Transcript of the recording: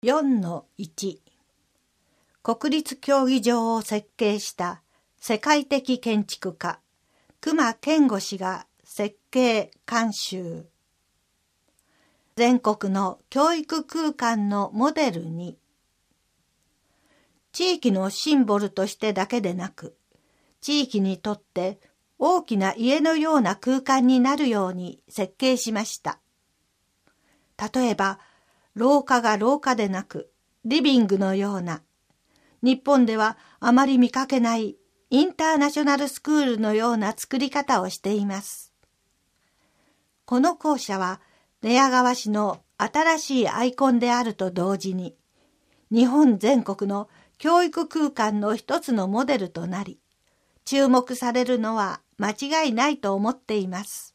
4-1 国立競技場を設計した世界的建築家隈研吾氏が設計監修。全国の教育空間のモデルに、地域のシンボルとしてだけでなく、地域にとって大きな家のような空間になるように設計しました。例えば、廊下が廊下でなく、リビングのような、日本ではあまり見かけないインターナショナルスクールのような作り方をしています。この校舎は寝屋川市の新しいアイコンであると同時に、日本全国の教育空間の一つのモデルとなり、注目されるのは間違いないと思っています。